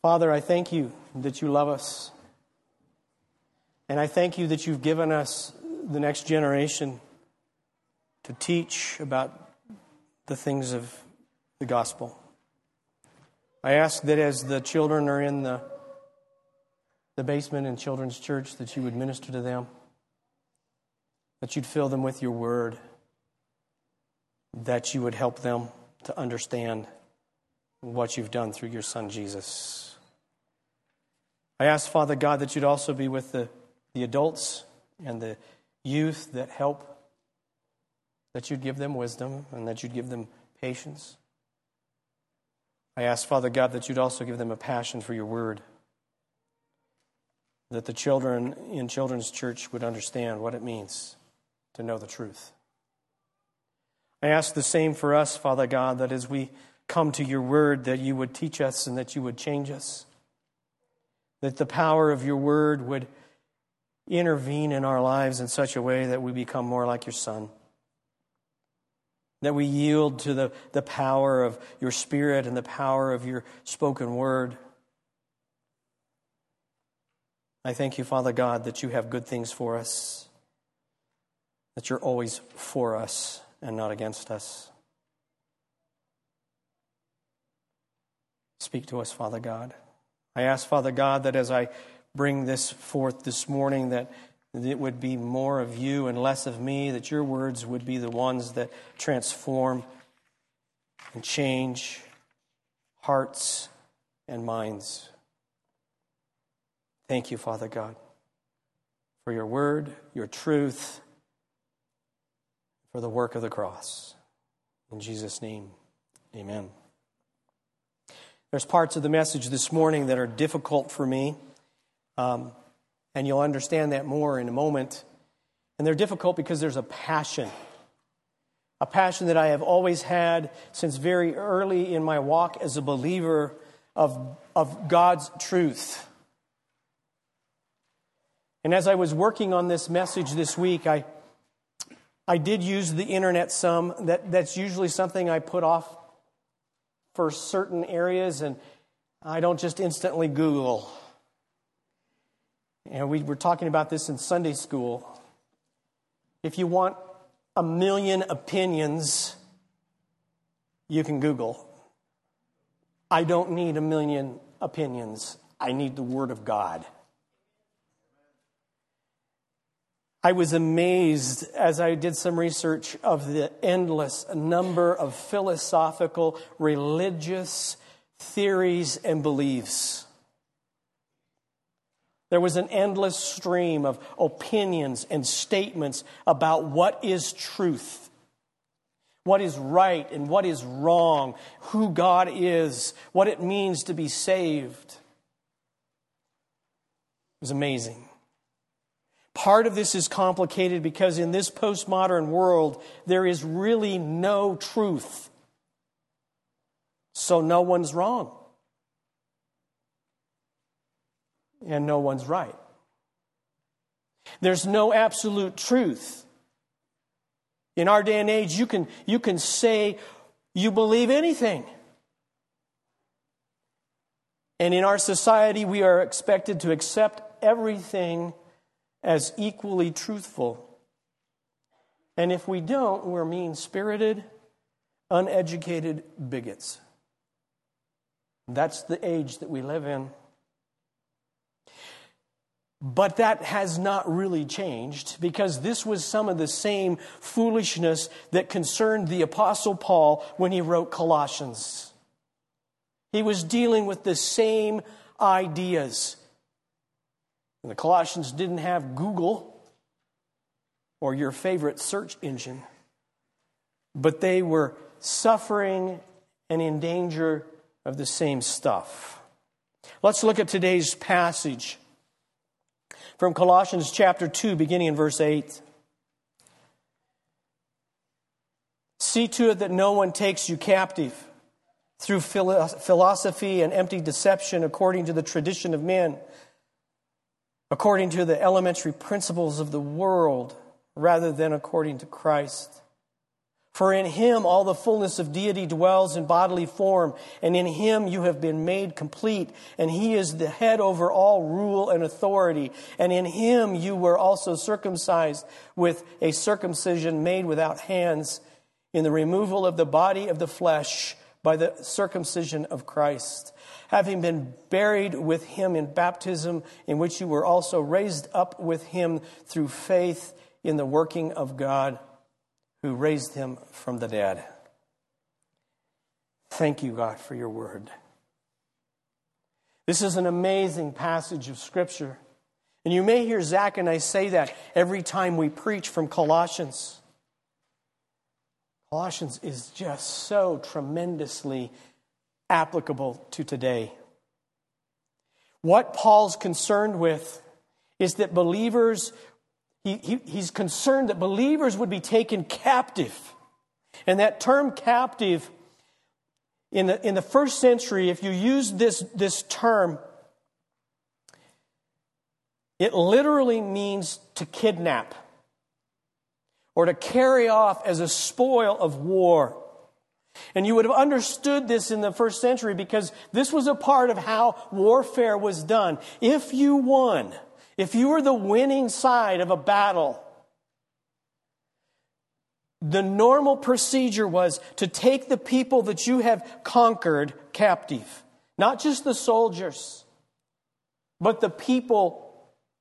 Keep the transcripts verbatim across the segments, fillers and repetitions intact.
Father, I thank you that you love us. And I thank you that you've given us the next generation to teach about the things of the gospel. I ask that as the children are in the, the basement in Children's Church, that you would minister to them, that you'd fill them with your word, that you would help them to understand what you've done through your Son, Jesus. I ask, Father God, that you'd also be with the, the adults and the youth that help, that you'd give them wisdom and that you'd give them patience. I ask, Father God, that you'd also give them a passion for your word, that the children in Children's Church would understand what it means to know the truth. I ask the same for us, Father God, that as we come to your word, that you would teach us and that you would change us, that the power of your word would intervene in our lives in such a way that we become more like your Son, that we yield to the, the power of your Spirit and the power of your spoken word. I thank you, Father God, that you have good things for us, that you're always for us and not against us. Speak to us, Father God. I ask, Father God, that as I bring this forth this morning, that it would be more of you and less of me, that your words would be the ones that transform and change hearts and minds. Thank you, Father God, for your word, your truth, for the work of the cross. In Jesus' name, amen. There's parts of the message this morning that are difficult for me, um, and you'll understand that more in a moment. And they're difficult because there's a passion, a passion that I have always had since very early in my walk as a believer of, of God's truth. And as I was working on this message this week, I I did use the internet some. That, that's usually something I put off for certain areas, and I don't just instantly Google. And we were talking about this in Sunday school. If you want a million opinions, you can Google. I don't need a million opinions. I need the Word of God. I was amazed as I did some research of the endless number of philosophical, religious theories and beliefs. There was an endless stream of opinions and statements about what is truth, what is right and what is wrong, who God is, what it means to be saved. It was amazing. Part of this is complicated because in this postmodern world, there is really no truth. So no one's wrong. And no one's right. There's no absolute truth. In our day and age, you can, you can say you believe anything. And in our society, we are expected to accept everything as equally truthful. And if we don't, we're mean-spirited, uneducated bigots. That's the age that we live in. But that has not really changed, because this was some of the same foolishness that concerned the Apostle Paul when he wrote Colossians. He was dealing with the same ideas. And the Colossians didn't have Google or your favorite search engine, but they were suffering and in danger of the same stuff. Let's look at today's passage from Colossians chapter two, beginning in verse eight. See to it that no one takes you captive through philosophy and empty deception according to the tradition of men, according to the elementary principles of the world, rather than according to Christ. For in him all the fullness of deity dwells in bodily form, and in him you have been made complete, and he is the head over all rule and authority. And in him you were also circumcised with a circumcision made without hands, in the removal of the body of the flesh by the circumcision of Christ, having been buried with him in baptism, in which you were also raised up with him through faith in the working of God, who raised him from the dead. Thank you, God, for your word. This is an amazing passage of Scripture. And you may hear Zach and I say that every time we preach from Colossians. Colossians is just so tremendously applicable to today. What Paul's concerned with is that believers He, he, he's concerned that believers would be taken captive. And that term captive, in the, in the first century, if you use this, this term, it literally means to kidnap or to carry off as a spoil of war. And you would have understood this in the first century because this was a part of how warfare was done. If you won, if you were the winning side of a battle, the normal procedure was to take the people that you have conquered captive. Not just the soldiers, but the people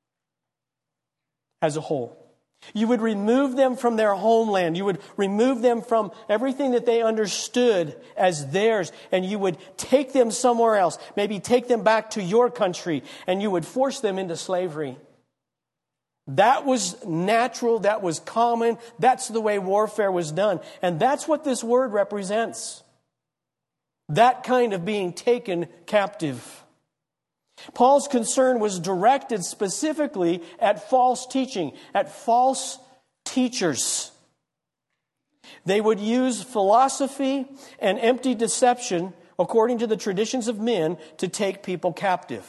as a whole. You would remove them from their homeland. You would remove them from everything that they understood as theirs. And you would take them somewhere else. Maybe take them back to your country. And you would force them into slavery. That was natural. That was common. That's the way warfare was done. And that's what this word represents. That kind of being taken captive. Paul's concern was directed specifically at false teaching, at false teachers. They would use philosophy and empty deception, according to the traditions of men, to take people captive.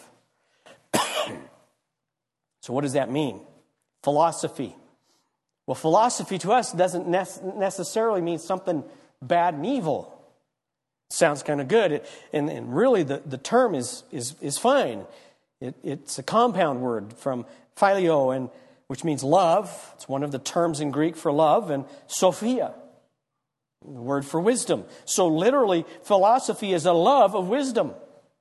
So what does that mean? Philosophy. Well, philosophy to us doesn't necessarily mean something bad and evil. Sounds kind of good. It, and, and really the, the term is, is, is fine. It, it's a compound word from phileo, and, which means love. It's one of the terms in Greek for love, and sophia, the word for wisdom. So literally, philosophy is a love of wisdom.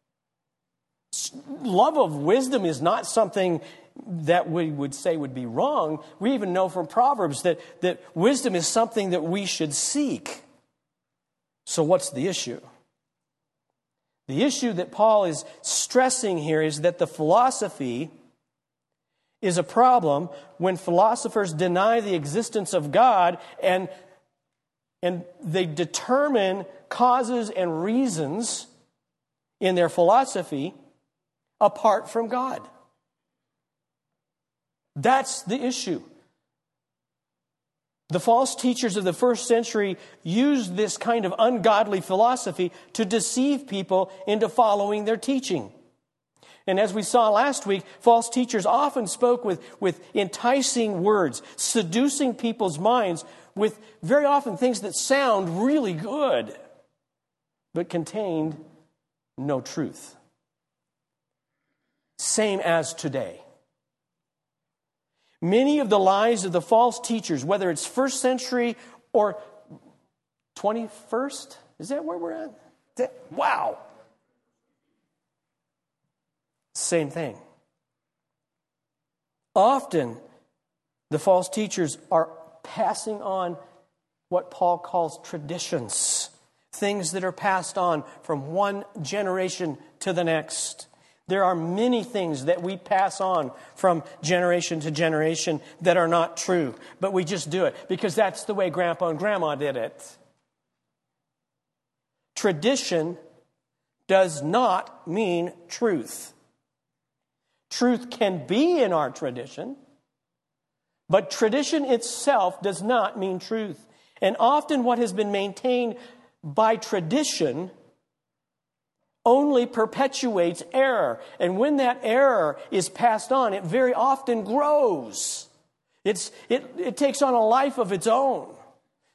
Love of wisdom is not something that we would say would be wrong. We even know from Proverbs that, that wisdom is something that we should seek. So what's the issue? The issue that Paul is stressing here is that the philosophy is a problem when philosophers deny the existence of God and, and they determine causes and reasons in their philosophy apart from God. That's the issue. The false teachers of the first century used this kind of ungodly philosophy to deceive people into following their teaching. And as we saw last week, false teachers often spoke with, with enticing words, seducing people's minds with very often things that sound really good, but contained no truth. Same as today. Many of the lies of the false teachers, whether it's first century or twenty-first, is that where we're at? That, wow. Same thing. Often, the false teachers are passing on what Paul calls traditions, things that are passed on from one generation to the next. There are many things that we pass on from generation to generation that are not true, but we just do it because that's the way Grandpa and Grandma did it. Tradition does not mean truth. Truth can be in our tradition, but tradition itself does not mean truth. And often what has been maintained by tradition only perpetuates error. And when that error is passed on, it very often grows. It's, it, it takes on a life of its own.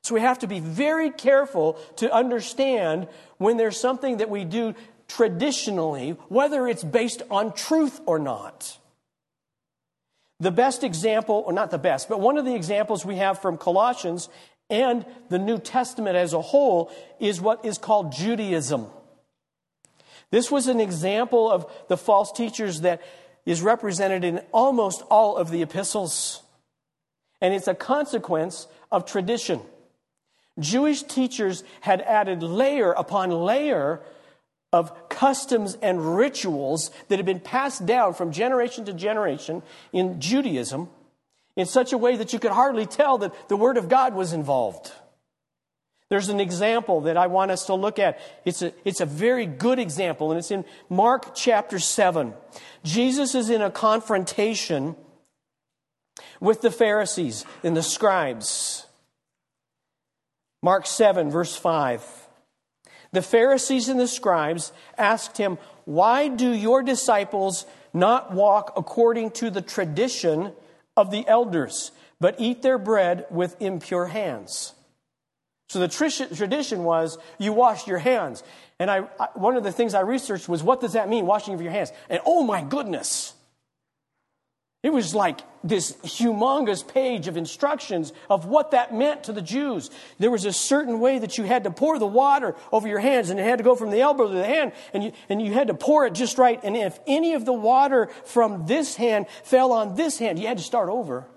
So we have to be very careful to understand when there's something that we do traditionally, whether it's based on truth or not. The best example, or not the best, but one of the examples we have from Colossians and the New Testament as a whole is what is called Judaism. This was an example of the false teachers that is represented in almost all of the epistles. And it's a consequence of tradition. Jewish teachers had added layer upon layer of customs and rituals that had been passed down from generation to generation in Judaism in such a way that you could hardly tell that the Word of God was involved. There's an example that I want us to look at. It's a, it's a very good example, and it's in Mark chapter seven. Jesus is in a confrontation with the Pharisees and the scribes. Mark seven, verse five. The Pharisees and the scribes asked him, "Why do your disciples not walk according to the tradition of the elders, but eat their bread with impure hands?" So the tradition was you washed your hands. And I, I one of the things I researched was, what does that mean, washing of your hands? And oh my goodness, it was like this humongous page of instructions of what that meant to the Jews. There was a certain way that you had to pour the water over your hands, and it had to go from the elbow to the hand, and you, and you had to pour it just right. And if any of the water from this hand fell on this hand, you had to start over.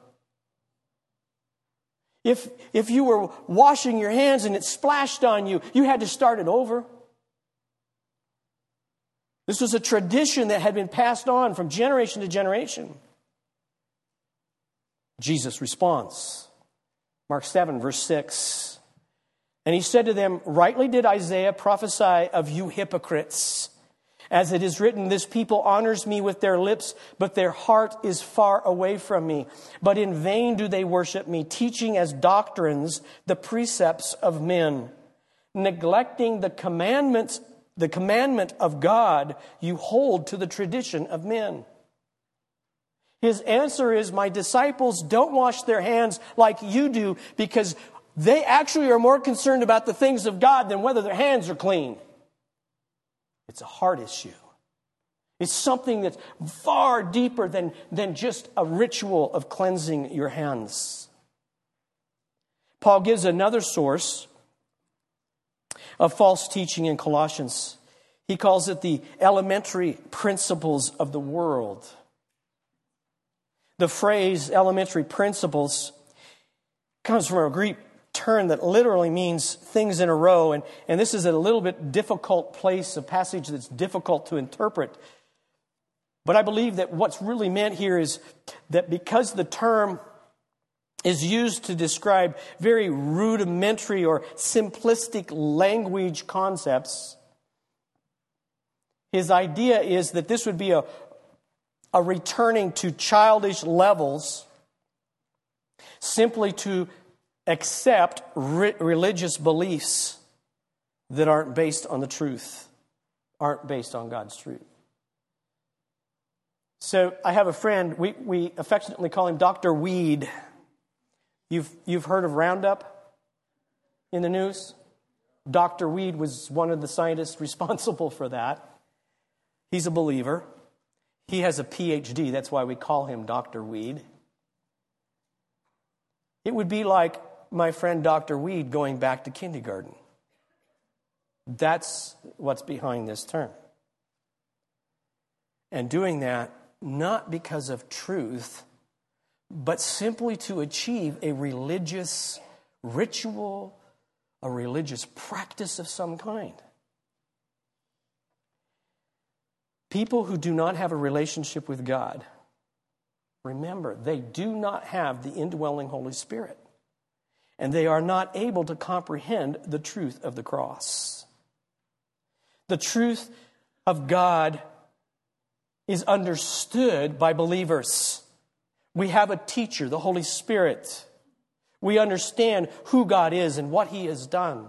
If, if you were washing your hands and it splashed on you, you had to start it over. This was a tradition that had been passed on from generation to generation. Jesus responds. Mark seven, verse six. And he said to them, "Rightly did Isaiah prophesy of you hypocrites. As it is written, this people honors me with their lips, but their heart is far away from me. But in vain do they worship me, teaching as doctrines the precepts of men. Neglecting the commandments, the commandment of God, you hold to the tradition of men." His answer is, my disciples don't wash their hands like you do, because they actually are more concerned about the things of God than whether their hands are clean. It's a heart issue. It's something that's far deeper than, than just a ritual of cleansing your hands. Paul gives another source of false teaching in Colossians. He calls it the elementary principles of the world. The phrase elementary principles comes from a Greek term that literally means things in a row. And, and this is a little bit difficult place, a passage that's difficult to interpret. But I believe that what's really meant here is that because the term is used to describe very rudimentary or simplistic language concepts, his idea is that this would be a, a returning to childish levels simply to accept re- religious beliefs that aren't based on the truth, aren't based on God's truth. So I have a friend, we, we affectionately call him Doctor Weed. You've, you've heard of Roundup in the news? Doctor Weed was one of the scientists responsible for that. He's a believer. He has a P H D, that's why we call him Doctor Weed. It would be like my friend Doctor Weed going back to kindergarten. That's what's behind this term. And doing that not because of truth, but simply to achieve a religious ritual, a religious practice of some kind. People who do not have a relationship with God, remember, they do not have the indwelling Holy Spirit. And they are not able to comprehend the truth of the cross. The truth of God is understood by believers. We have a teacher, the Holy Spirit. We understand who God is and what He has done.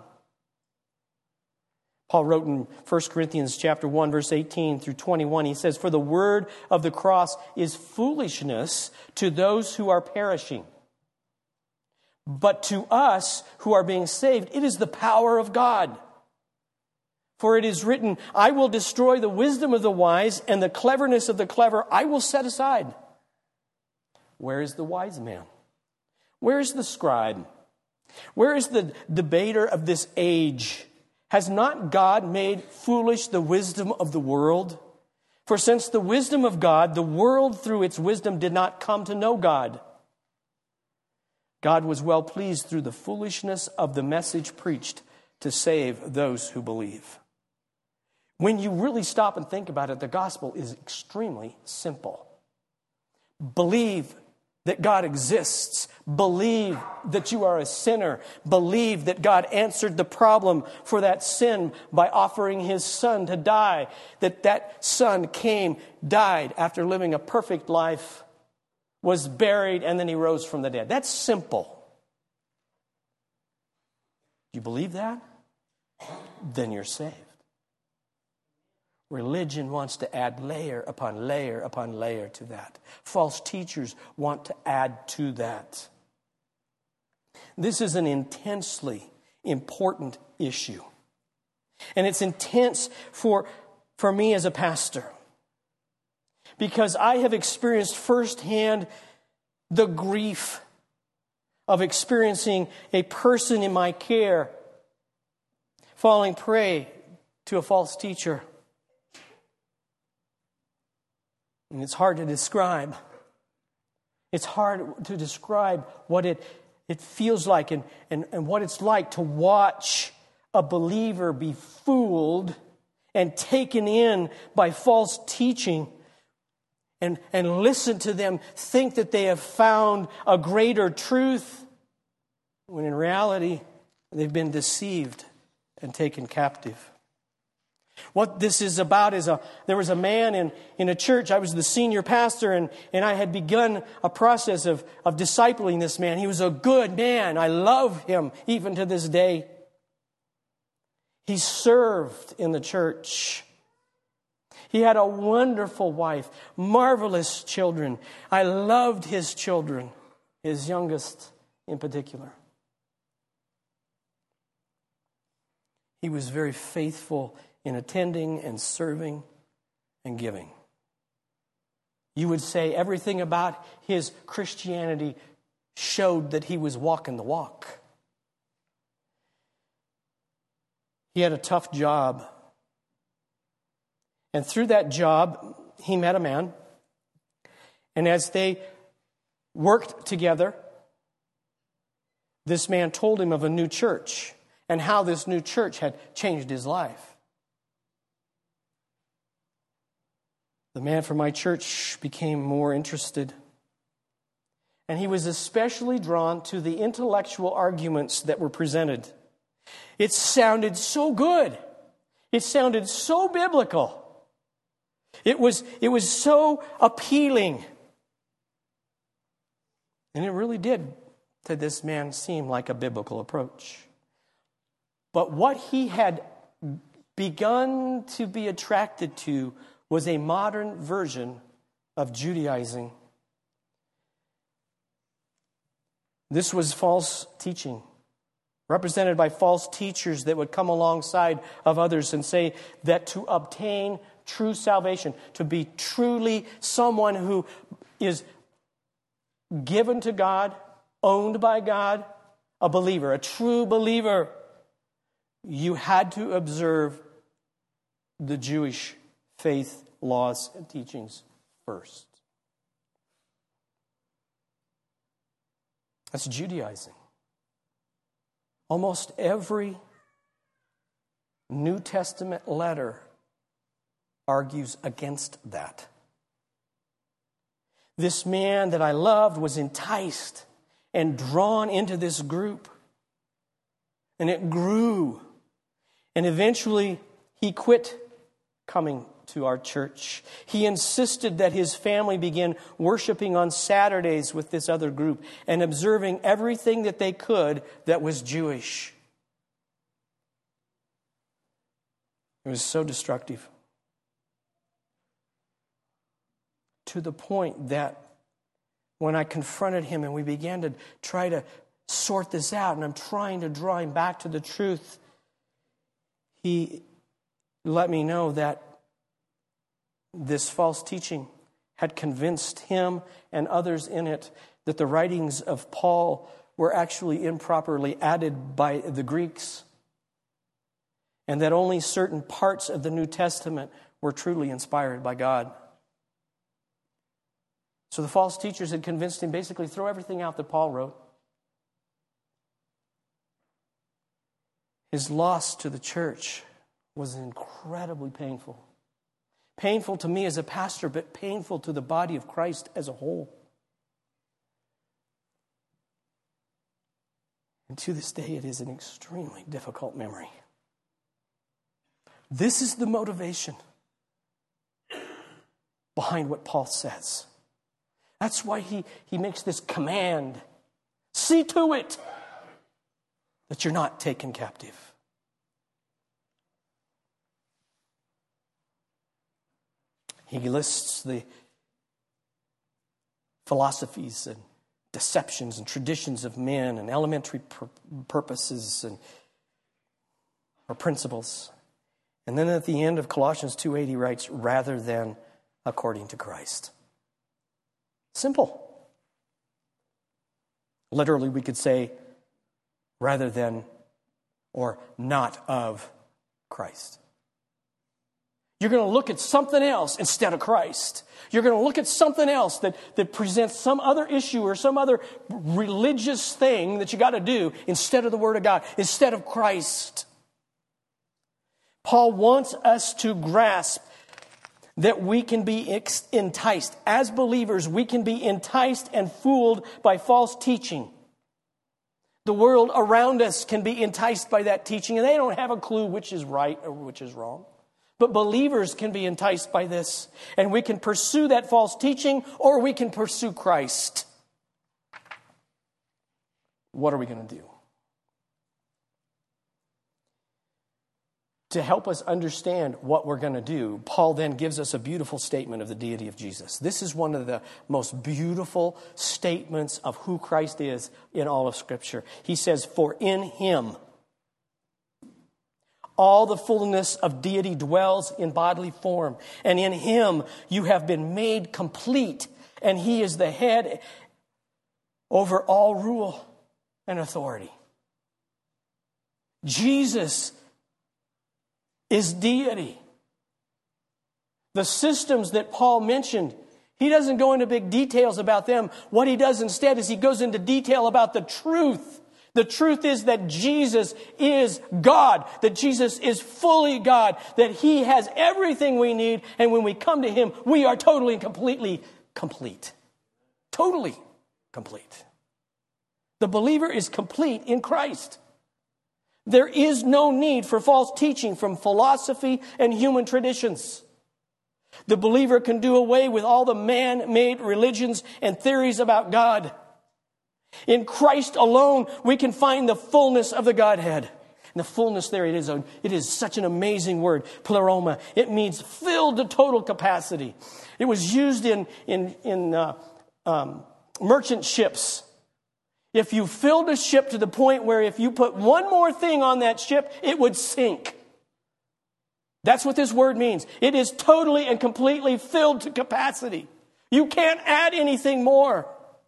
Paul wrote in First Corinthians chapter one, verse eighteen through twenty-one, he says, "For the word of the cross is foolishness to those who are perishing. But to us who are being saved, it is the power of God. For it is written, I will destroy the wisdom of the wise, and the cleverness of the clever I will set aside. Where is the wise man? Where is the scribe? Where is the debater of this age? Has not God made foolish the wisdom of the world? For since the wisdom of God, the world through its wisdom did not come to know God. God was well pleased through the foolishness of the message preached to save those who believe. When you really stop and think about it, the gospel is extremely simple. Believe that God exists. Believe that you are a sinner. Believe that God answered the problem for that sin by offering His Son to die. That that Son came, died after living a perfect life, was buried, and then He rose from the dead. That's simple. You believe that? Then you're saved. Religion wants to add layer upon layer upon layer to that. False teachers want to add to that. This is an intensely important issue. And it's intense for, for me as a pastor. Because I have experienced firsthand the grief of experiencing a person in my care falling prey to a false teacher. And it's hard to describe. It's hard to describe what it, it feels like and, and, and what it's like to watch a believer be fooled and taken in by false teaching and, and listen to them think that they have found a greater truth when in reality they've been deceived and taken captive. What this is about is a there was a man in, in a church. I was the senior pastor, and, and I had begun a process of, of discipling this man. He was a good man. I love him even to this day. He served in the church. He had a wonderful wife, marvelous children. I loved his children, his youngest in particular. He was very faithful in attending and serving and giving. You would say everything about his Christianity showed that he was walking the walk. He had a tough job. And through that job, he met a man. And as they worked together, this man told him of a new church and how this new church had changed his life. The man from my church became more interested. And he was especially drawn to the intellectual arguments that were presented. It sounded so good. It sounded so biblical. It was, it was so appealing. And it really did, to this man, seem like a biblical approach. But what he had begun to be attracted to was a modern version of Judaizing. This was false teaching, represented by false teachers that would come alongside of others and say that to obtain true salvation, to be truly someone who is given to God, owned by God, a believer, a true believer, you had to observe the Jewish faith, laws, and teachings first. That's Judaizing. Almost every New Testament letter argues against that. This man that I loved was enticed and drawn into this group. And it grew. And eventually he quit coming to our church. He insisted that his family begin worshiping on Saturdays with this other group and observing everything that they could that was Jewish. It was so destructive. To the point that when I confronted him and we began to try to sort this out and I'm trying to draw him back to the truth, he let me know that this false teaching had convinced him and others in it that the writings of Paul were actually improperly added by the Greeks, and that only certain parts of the New Testament were truly inspired by God. So the false teachers had convinced him basically throw everything out that Paul wrote. His loss to the church was incredibly painful. Painful to me as a pastor, but painful to the body of Christ as a whole. And to this day, it is an extremely difficult memory. This is the motivation behind what Paul says. That's why he, he makes this command. See to it that you're not taken captive. He lists the philosophies and deceptions and traditions of men and elementary pur- purposes and or principles. And then at the end of Colossians two eight, he writes, rather than according to Christ. Simple. Literally, we could say, rather than or not of Christ. You're going to look at something else instead of Christ. You're going to look at something else that, that presents some other issue or some other religious thing that you got to do instead of the Word of God, instead of Christ. Paul wants us to grasp that we can be enticed. As believers, we can be enticed and fooled by false teaching. The world around us can be enticed by that teaching, and they don't have a clue which is right or which is wrong. But believers can be enticed by this, and we can pursue that false teaching, or we can pursue Christ. What are we going to do? To help us understand what we're going to do, Paul then gives us a beautiful statement of the deity of Jesus. This is one of the most beautiful statements of who Christ is in all of Scripture. He says, for in him all the fullness of deity dwells in bodily form, and in him you have been made complete, and he is the head over all rule and authority. Jesus is deity. The systems that Paul mentioned, he doesn't go into big details about them. What he does instead is he goes into detail about the truth. The truth is that Jesus is God, that Jesus is fully God, that he has everything we need, and when we come to him, we are totally and completely complete. Totally complete. The believer is complete in Christ. There is no need for false teaching from philosophy and human traditions. The believer can do away with all the man-made religions and theories about God. In Christ alone, we can find the fullness of the Godhead. And the fullness there, it is, a, it is such an amazing word, pleroma. It means filled to total capacity. It was used in, in, in uh, um, merchant ships. If you filled a ship to the point where if you put one more thing on that ship, it would sink. That's what this word means. It is totally and completely filled to capacity. You can't add anything more.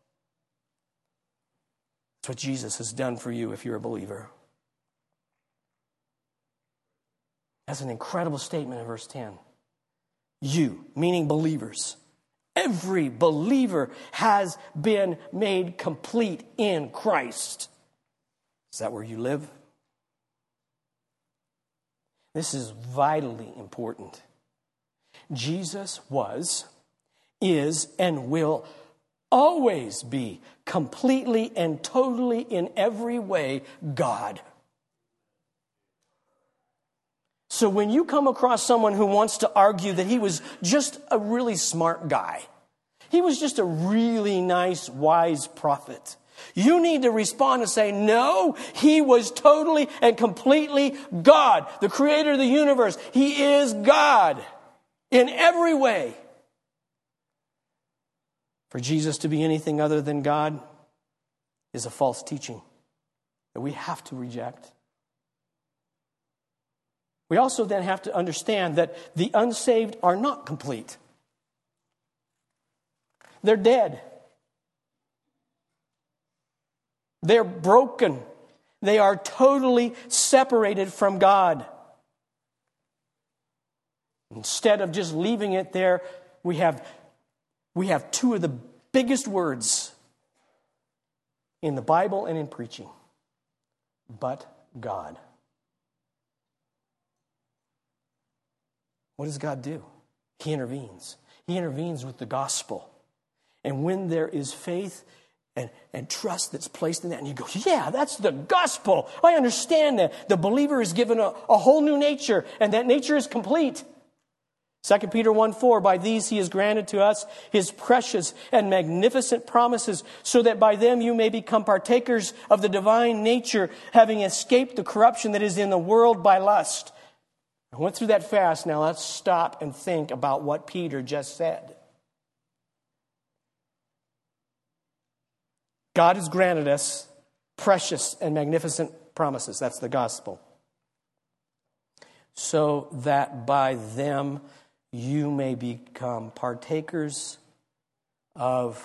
That's what Jesus has done for you if you're a believer. That's an incredible statement in verse ten. You, meaning believers. Every believer has been made complete in Christ. Is that where you live? This is vitally important. Jesus was, is, and will always be completely and totally in every way God. So when you come across someone who wants to argue that he was just a really smart guy, he was just a really nice, wise prophet, you need to respond and say, no, he was totally and completely God, the creator of the universe. He is God in every way. For Jesus to be anything other than God is a false teaching. that we have to reject. We also then have to understand that the unsaved are not complete. They're dead. They're broken. They are totally separated from God. Instead of just leaving it there, we have, we have two of the biggest words in the Bible and in preaching. But God. What does God do? He intervenes. He intervenes with the gospel. And when there is faith and, and trust that's placed in that, and you go, yeah, that's the gospel. I understand that. The believer is given a, a whole new nature, and that nature is complete. Second Peter one four, by these he has granted to us his precious and magnificent promises, so that by them you may become partakers of the divine nature, having escaped the corruption that is in the world by lust. I went through that fast. Now let's stop and think about what Peter just said. God has granted us precious and magnificent promises. That's the gospel. So that by them you may become partakers of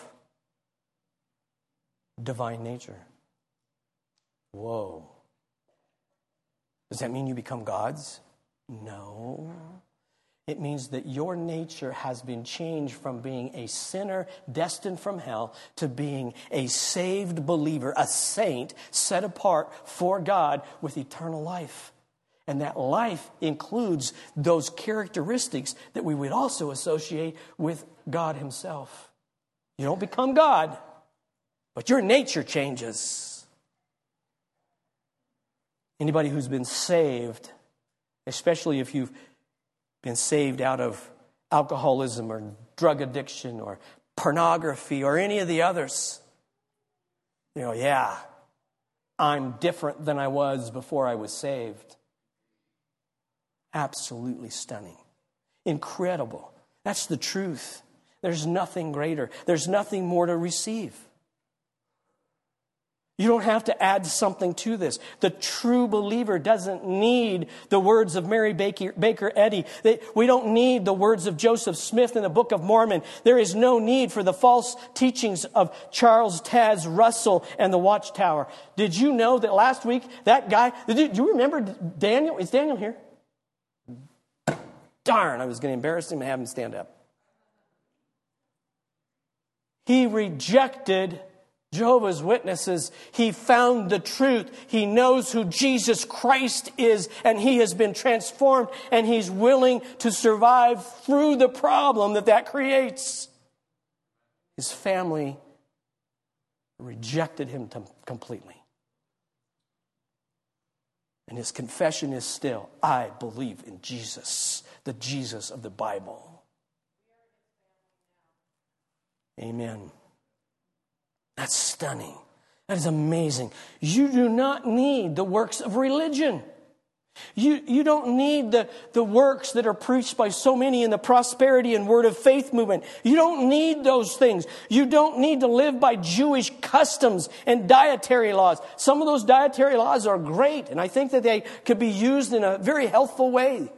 divine nature. Whoa. Does that mean you become gods? No. It means that your nature has been changed from being a sinner destined from hell to being a saved believer, a saint set apart for God with eternal life. And that life includes those characteristics that we would also associate with God himself. You don't become God, but your nature changes. Anybody who's been saved, especially if you've been saved out of alcoholism or drug addiction or pornography or any of the others, you know, yeah, I'm different than I was before I was saved. Absolutely stunning. Incredible. That's the truth. There's nothing greater. There's nothing more to receive. You don't have to add something to this. The true believer doesn't need the words of Mary Baker, Baker Eddy. They, we don't need the words of Joseph Smith in the Book of Mormon. There is no need for the false teachings of Charles Taz Russell and the Watchtower. Did you know that last week, that guy, did you remember Daniel? Is Daniel here? Darn, I was going to embarrass him and have him stand up. He rejected Jehovah's Witnesses. He found the truth. He knows who Jesus Christ is, and he has been transformed, and he's willing to survive through the problem that that creates. His family rejected him completely. And his confession is still, I believe in Jesus, the Jesus of the Bible. Amen. That's stunning. That is amazing. You do not need the works of religion. You, you don't need the, the works that are preached by so many in the prosperity and word of faith movement. You don't need those things. You don't need to live by Jewish customs and dietary laws. Some of those dietary laws are great, and I think that they could be used in a very healthful way.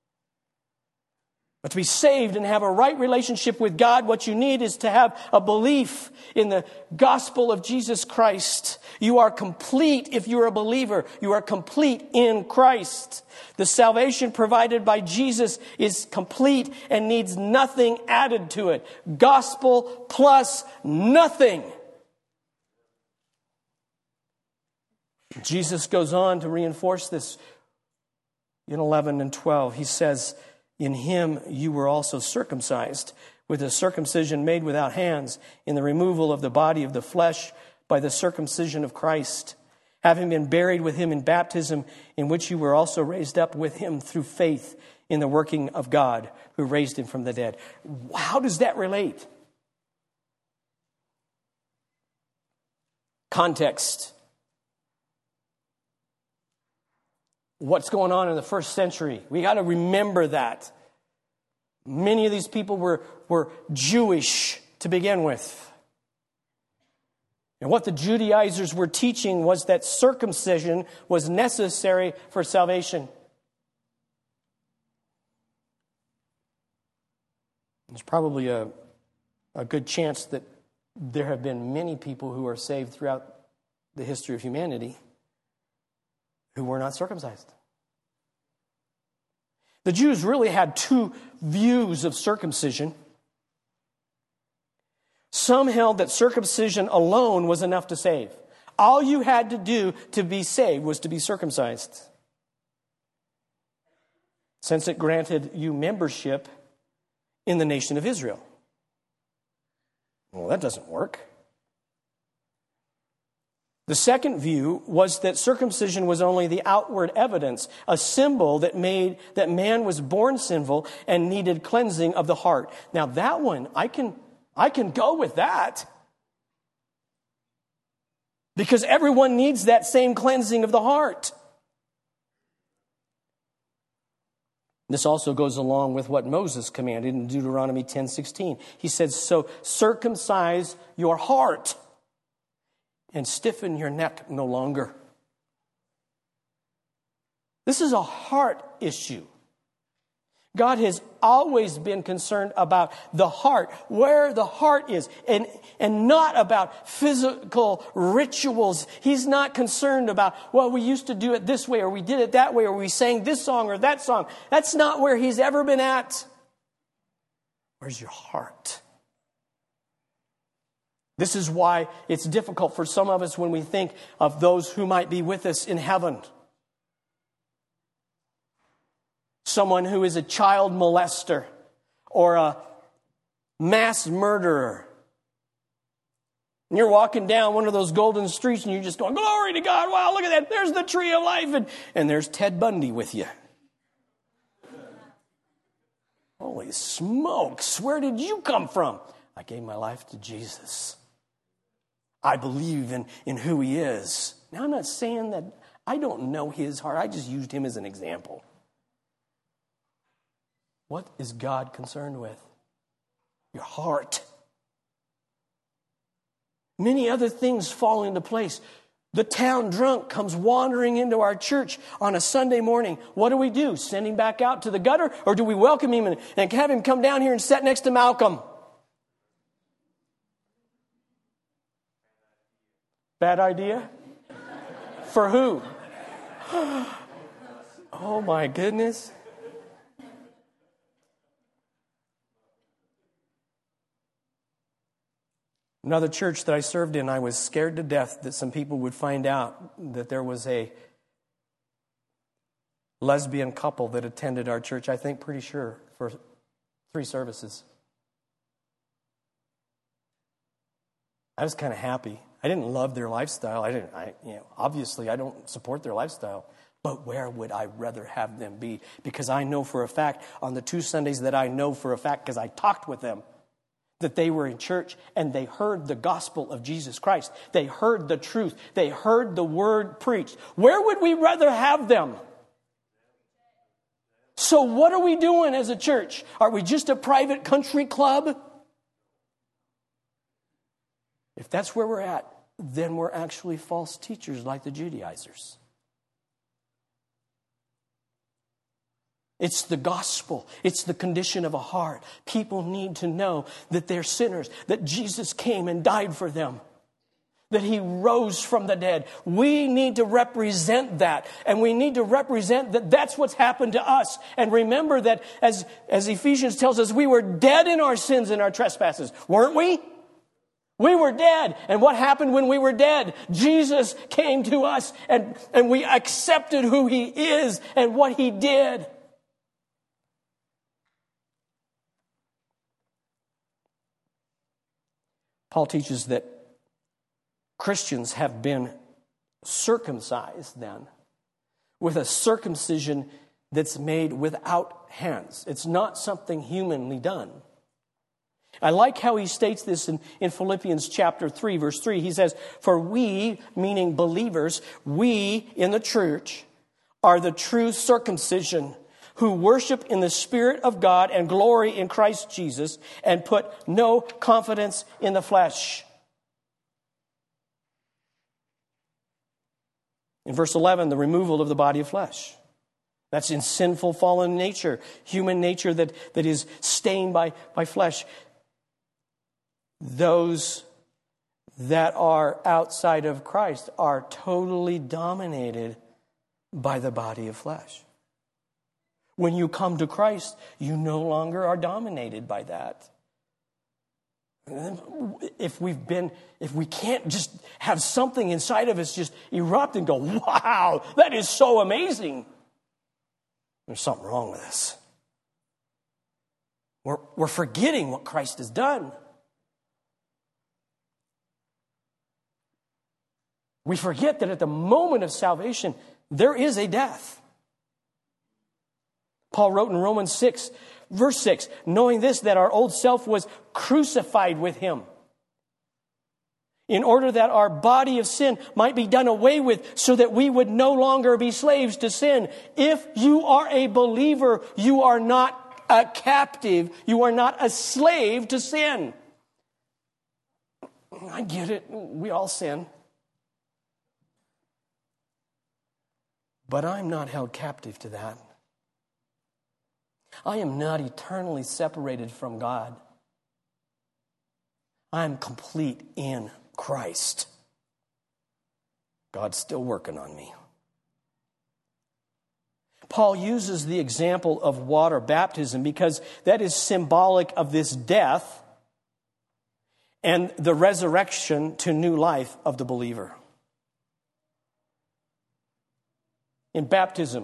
But to be saved and have a right relationship with God, what you need is to have a belief in the gospel of Jesus Christ. You are complete if you're a believer. You are complete in Christ. The salvation provided by Jesus is complete and needs nothing added to it. Gospel plus nothing. Jesus goes on to reinforce this in eleven and twelve. He says, in him you were also circumcised with a circumcision made without hands, in the removal of the body of the flesh by the circumcision of Christ, having been buried with him in baptism, in which you were also raised up with him through faith in the working of God who raised him from the dead. How does that relate? Context. What's going on in the first century? We got to remember that. Many of these people were, were Jewish to begin with. And what the Judaizers were teaching was that circumcision was necessary for salvation. There's probably a, a good chance that there have been many people who are saved throughout the history of humanity who were not circumcised. The Jews really had two views of circumcision. Some held that circumcision alone was enough to save. All you had to do to be saved was to be circumcised, since it granted you membership in the nation of Israel. Well, that doesn't work. The second view was that circumcision was only the outward evidence, a symbol that made that man was born sinful and needed cleansing of the heart. Now that one, I can, I can go with that. Because everyone needs that same cleansing of the heart. This also goes along with what Moses commanded in Deuteronomy ten sixteen. He said, so circumcise your heart and stiffen your neck no longer. This is a heart issue. God has always been concerned about the heart, where the heart is, and, and not about physical rituals. He's not concerned about, well, we used to do it this way, or we did it that way, or we sang this song or that song. That's not where he's ever been at. Where's your heart? This is why it's difficult for some of us when we think of those who might be with us in heaven. Someone who is a child molester or a mass murderer. And you're walking down one of those golden streets and you're just going, glory to God, wow, look at that. There's the tree of life. And, and there's Ted Bundy with you. Holy smokes, where did you come from? I gave my life to Jesus. I believe in, in who he is. Now, I'm not saying that I don't know his heart. I just used him as an example. What is God concerned with? Your heart. Many other things fall into place. The town drunk comes wandering into our church on a Sunday morning. What do we do? Send him back out to the gutter? Or do we welcome him and, and have him come down here and sit next to Malcolm? Bad idea? For who? Oh my goodness. Another church that I served in, I was scared to death that some people would find out that there was a lesbian couple that attended our church, I think pretty sure, for three services. I was kind of happy. I didn't love their lifestyle. I didn't, I, you know, obviously I don't support their lifestyle. But where would I rather have them be? Because I know for a fact, on the two Sundays that I know for a fact, because I talked with them, that they were in church and they heard the gospel of Jesus Christ. They heard the truth. They heard the word preached. Where would we rather have them? So what are we doing as a church? Are we just a private country club? If that's where we're at, then we're actually false teachers like the Judaizers. It's the gospel. It's the condition of a heart. People need to know that they're sinners, that Jesus came and died for them, that he rose from the dead. We need to represent that, and we need to represent that that's what's happened to us. And remember that, as, as Ephesians tells us, we were dead in our sins and our trespasses, weren't we? We were dead. And what happened when we were dead? Jesus came to us, and, and we accepted who he is and what he did. Paul teaches that Christians have been circumcised then with a circumcision that's made without hands. It's not something humanly done. I like how he states this in, in Philippians chapter three, verse three. He says, for we, meaning believers, we in the church are the true circumcision, who worship in the Spirit of God and glory in Christ Jesus and put no confidence in the flesh. In verse eleven, the removal of the body of flesh. That's in sinful fallen nature, human nature that, that is stained by, by flesh. Those that are outside of Christ are totally dominated by the body of flesh. When you come to Christ, you no longer are dominated by that. If we've been, if we can't just have something inside of us just erupt and go, wow, that is so amazing, there's something wrong with us. We're, we're forgetting what Christ has done. We forget that at the moment of salvation, there is a death. Paul wrote in Romans six, verse six, knowing this, that our old self was crucified with him, in order that our body of sin might be done away with, so that we would no longer be slaves to sin. If you are a believer, you are not a captive. You are not a slave to sin. I get it. We all sin. But I'm not held captive to that. I am not eternally separated from God. I am complete in Christ. God's still working on me. Paul uses the example of water baptism because that is symbolic of this death and the resurrection to new life of the believer. In baptism,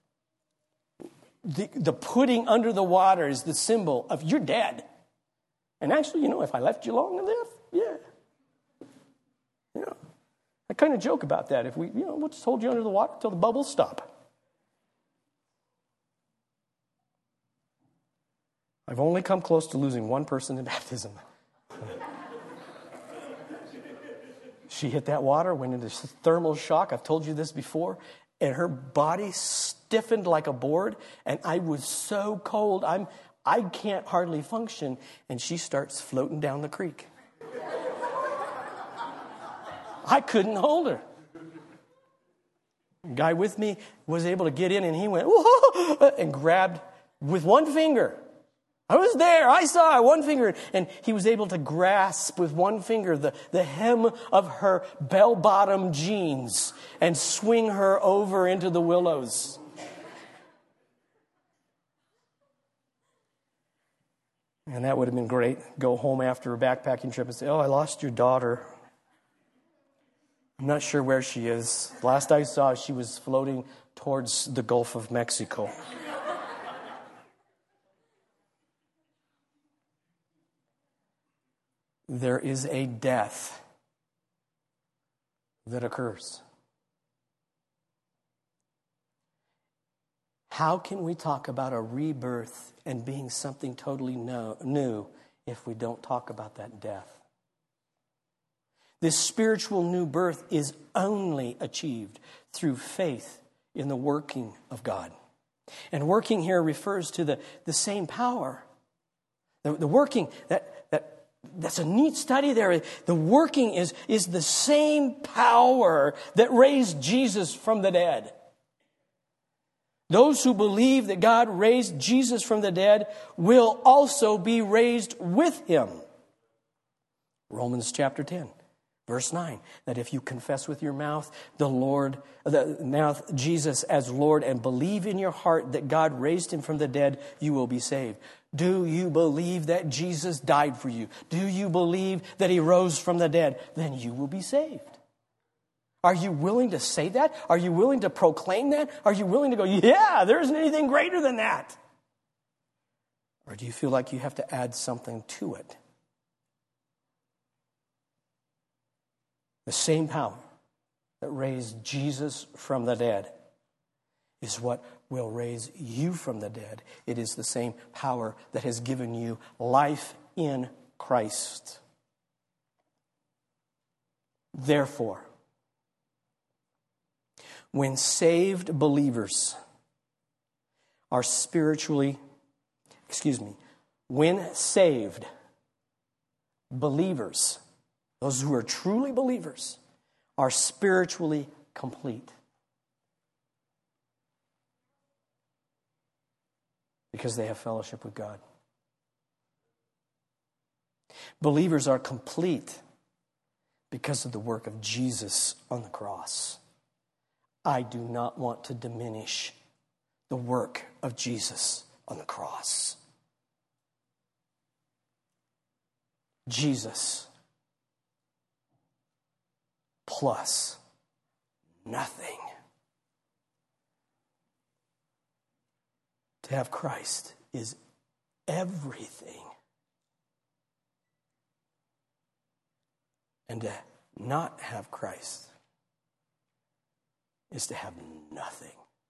the, the putting under the water is the symbol of you're dead. And actually, you know, if I left you long enough, yeah. You know, I kind of joke about that. If we, you know, we'll just hold you under the water until the bubbles stop. I've only come close to losing one person in baptism. She hit that water, went into thermal shock. I've told you this before. And her body stiffened like a board, and I was so cold, I'm, I can't hardly function, and she starts floating down the creek. I couldn't hold her. The guy with me was able to get in, and he went, whoa, and grabbed with one finger. I was there. I saw it, one finger. And he was able to grasp with one finger the, the hem of her bell-bottom jeans and swing her over into the willows. And that would have been great. Go home after a backpacking trip and say, oh, I lost your daughter. I'm not sure where she is. Last I saw, she was floating towards the Gulf of Mexico. There is a death that occurs. How can we talk about a rebirth and being something totally no, new if we don't talk about that death? This spiritual new birth is only achieved through faith in the working of God. And working here refers to the, the same power. The, the working that that That's a neat study there. The working is, is the same power that raised Jesus from the dead. Those who believe that God raised Jesus from the dead will also be raised with him. Romans chapter ten, verse nine, that if you confess with your mouth the Lord, the mouth Jesus as Lord, and believe in your heart that God raised him from the dead, you will be saved. Do you believe that Jesus died for you? Do you believe that he rose from the dead? Then you will be saved. Are you willing to say that? Are you willing to proclaim that? Are you willing to go, yeah, there isn't anything greater than that? Or do you feel like you have to add something to it? The same power that raised Jesus from the dead is what will raise you from the dead. It is the same power that has given you life in Christ. Therefore, when saved believers are spiritually, excuse me, when saved believers, those who are truly believers, are spiritually complete. because they have fellowship with God. Believers are complete because of the work of Jesus on the cross. I do not want to diminish the work of Jesus on the cross. Jesus plus nothing. To have Christ is everything. And to not have Christ is to have nothing.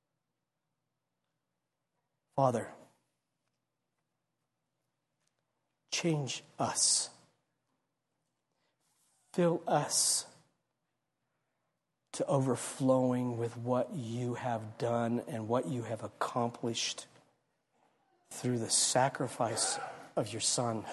Father, change us. Fill us to overflowing with what you have done and what you have accomplished through the sacrifice of your Son.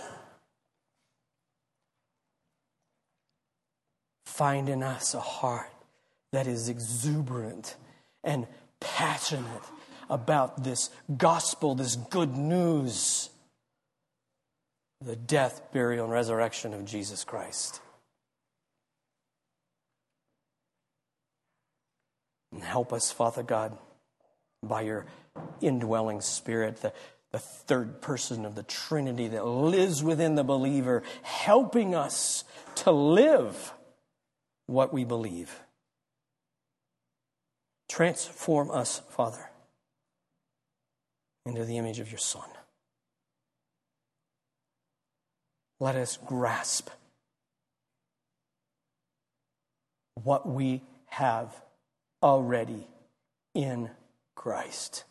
Find in us a heart that is exuberant and passionate about this gospel, this good news, the death, burial, and resurrection of Jesus Christ. And help us, Father God, by your indwelling Spirit, the, the third person of the Trinity that lives within the believer, helping us to live what we believe. Transform us, Father, into the image of your Son. Let us grasp what we have already in Christ.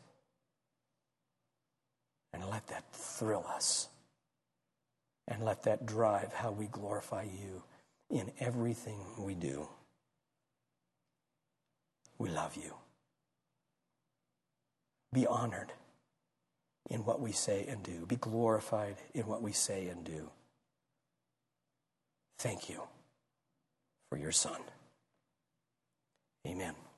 And let that thrill us. And let that drive how we glorify you in everything we do. We love you. Be honored in what we say and do. Be glorified in what we say and do. Thank you for your Son. Amen.